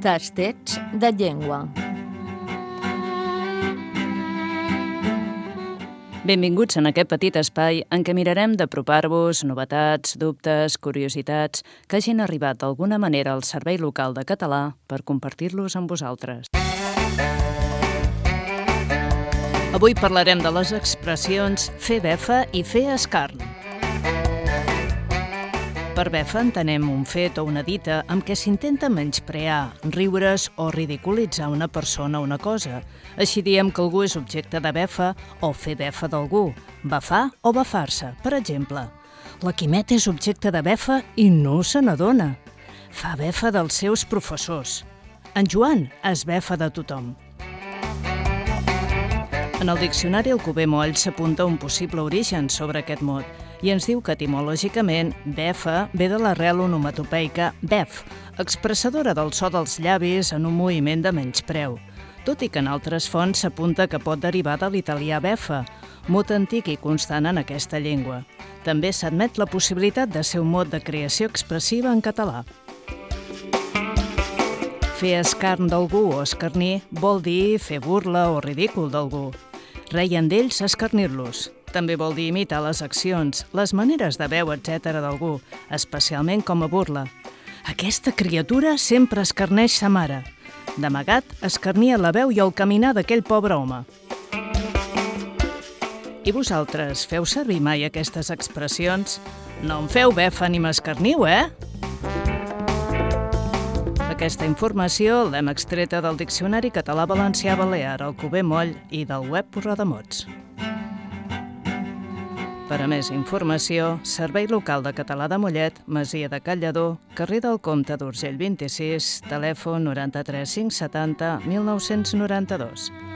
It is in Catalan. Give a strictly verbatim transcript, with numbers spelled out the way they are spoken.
Tastets de llengua. Benvinguts en aquest petit espai en què mirarem d'apropar-vos novetats, dubtes, curiositats que hagin arribat d'alguna manera al Servei Local de Català per compartir-los amb vosaltres. Avui parlarem de les expressions fer befa i fer escarn. Per befa entenem un fet o una dita amb què s'intenta menysprear, riure's o ridiculitzar una persona o una cosa. Així diem que algú és objecte de befa o fer befa d'algú, bafar o bafar-se. Per exemple, la Quimet és objecte de befa i no se n'adona. Fa befa dels seus professors. En Joan es befa de tothom. En el diccionari Alcover Moll s'apunta un possible origen sobre aquest mot i ens diu que etimològicament befa ve de l'arrel onomatopeica bef, expressadora del so dels llavis en un moviment de menyspreu, tot i que en altres fonts s'apunta que pot derivar de l'italià befa, mot antic i constant en aquesta llengua. També s'admet la possibilitat de ser un mot de creació expressiva en català. Fer escarn d'algú o escarnir vol dir fer burla o ridícul d'algú. Reien d'ells escarnir-los. També vol dir imitar les accions, les maneres de veu, etcètera d'algú, especialment com a burla. Aquesta criatura sempre escarneix sa mare. D'amagat, escarnia la veu i el caminar d'aquell pobre home. I vosaltres, feu servir mai aquestes expressions? No em feu befa ni m'escarniu, eh? Aquesta informació l'hem extreta del Diccionari Català-Valencià-Balear, Alcover Moll i del web Rodamots. Per a més informació, Servei Local de Català de Mollet, Masia de Cal Lledó, carrer del Comte d'Urgell vint-i-sis, telèfon noranta-tres cinc setanta mil nou-cents noranta-dos.